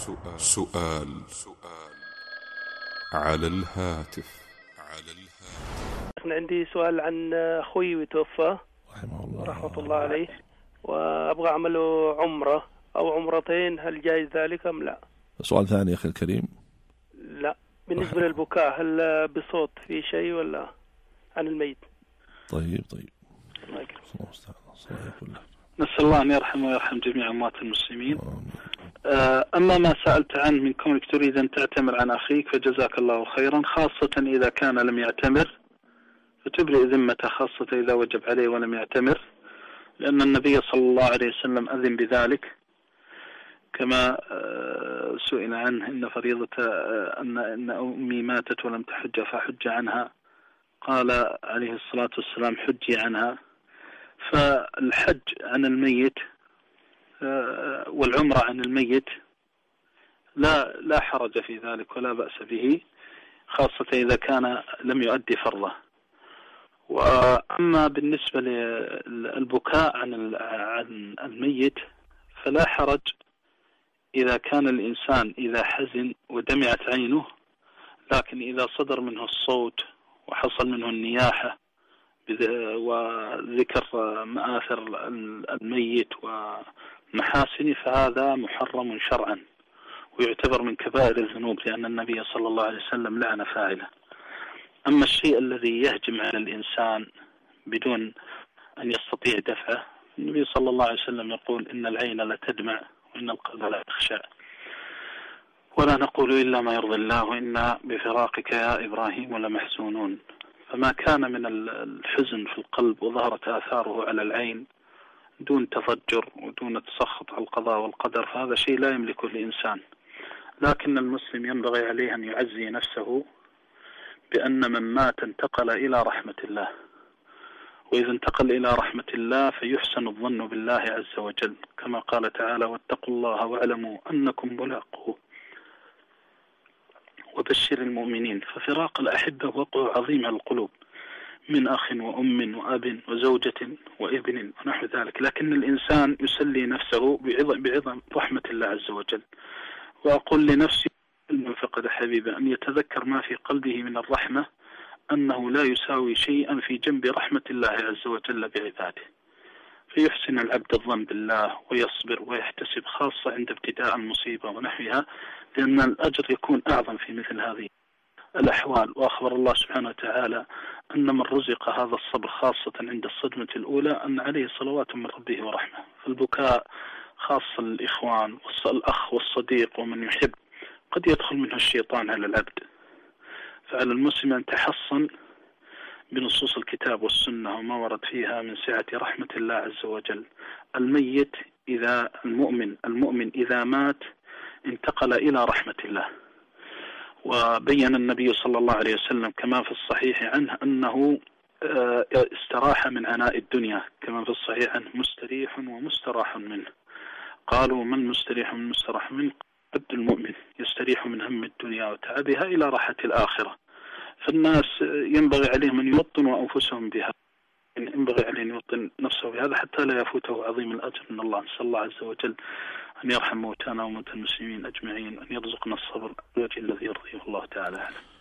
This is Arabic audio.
سؤال على الهاتف. أنا عندي سؤال عن أخوي توفى رحمة الله عليه، وأبغى أعمله عمرة أو عمرتين، هل جايز ذلك أم لا؟ سؤال ثاني أخي الكريم. لا، بالنسبة للبكاء هل بصوت في شيء ولا عن الميت؟ طيب الله يكرمك. نسأل الله أن يرحمه ويرحم جميع أموات المسلمين. أما ما سألت عنه من كونك تريد أن تعتمر عن أخيك فجزاك الله خيرا، خاصة إذا كان لم يعتمر فتبرئ ذمته، خاصة إذا وجب عليه ولم يعتمر، لأن النبي صلى الله عليه وسلم أذن بذلك كما سئل عنه إن فريضة أن أمي ماتت ولم تحج فحج عنها، قال عليه الصلاة والسلام حجي عنها. فالحج عن الميت والعمرة عن الميت لا حرج في ذلك ولا بأس به، خاصة إذا كان لم يؤدي فرضه. وأما بالنسبة للبكاء عن الميت فلا حرج إذا كان الإنسان إذا حزن ودمعت عينه، لكن إذا صدر منه الصوت وحصل منه النياحة وذكر مآثر الميت ومحاسنه فهذا محرم شرعا ويعتبر من كبائر الذنوب، لأن النبي صلى الله عليه وسلم لعن فاعله. أما الشيء الذي يهجم على الإنسان بدون أن يستطيع دفعه، النبي صلى الله عليه وسلم يقول إن العين لا تدمع وإن القلب لا يخشع، ولا نقول إلا ما يرضي الله وإنا بفراقك يا إبراهيم لمحزونون. فما كان من الحزن في القلب وظهرت آثاره على العين دون تضجر ودون تسخط على القضاء والقدر فهذا شيء لا يملكه الإنسان. لكن المسلم ينبغي عليه أن يعزي نفسه بأن من مات انتقل إلى رحمة الله، وإذا انتقل إلى رحمة الله فيحسن الظن بالله عز وجل كما قال تعالى واتقوا الله واعلموا أنكم ملاقوه وبشر المؤمنين. ففراق الأحبة وقع عظيم على القلوب من أخ وأم وأب وزوجة وابن ونحو ذلك، لكن الإنسان يسلي نفسه بعظم رحمة الله عز وجل. وأقول لنفسي من فقد حبيبه أن يتذكر ما في قلبه من الرحمة أنه لا يساوي شيئا في جنب رحمة الله عز وجل بعباده، فيحسن العبد الظن بالله ويصبر ويحتسب، خاصة عند ابتداء المصيبة ونحوها، لأن الأجر يكون أعظم في مثل هذه الأحوال. وأخبر الله سبحانه وتعالى أن من رزق هذا الصبر خاصة عند الصدمة الأولى أن عليه صلوات من ربه ورحمة. فالبكاء خاصة للإخوان والأخ والصديق ومن يحب قد يدخل منه الشيطان على العبد، فعلى المسلم أن تحصن بنصوص الكتاب والسنة وما ورد فيها من سعة رحمة الله عز وجل. الميت إذا المؤمن إذا مات انتقل إلى رحمة الله. وبين النبي صلى الله عليه وسلم كما في الصحيح عنه أنه استراح من عناء الدنيا، كما في الصحيح عنه مستريح ومستراح منه. قالوا من مستريح ومستراح منه؟ عبد المؤمن يستريح من هم الدنيا وتعبها إلى راحة الآخرة. فالناس ينبغي عليهم أن يوطنوا أنفسهم بها، ينبغي عليه أن يوطن نفسه بهذا حتى لا يفوته عظيم الأجر من الله. نسأل الله عز وجل أن يرحم موتانا وموتى المسلمين أجمعين، أن يرزقنا الصبر الوجه الذي يرضيه الله تعالى.